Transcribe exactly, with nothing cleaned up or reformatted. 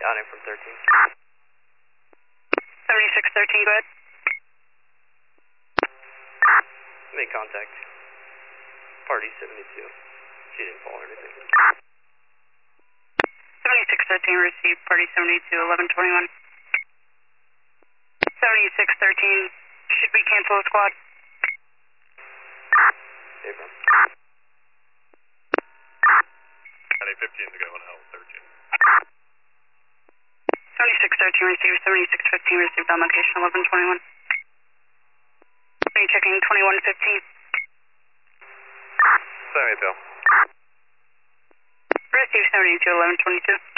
out in from thirteen. seventy-six thirteen, go ahead. Make contact. Party seventy-two. She didn't fall or anything. seventy-six thirteen, received. Party seventy-two, eleven twenty-one. seventy-six thirteen, should we cancel the squad? Okay, bro. Party fifteen is going out, thirteen. seventy-six thirteen, received. seventy-six fifteen, received on location, eleven twenty-one. Are you checking twenty-one fifteen? Sorry, Bill. Received seventy-two, eleven twenty-two.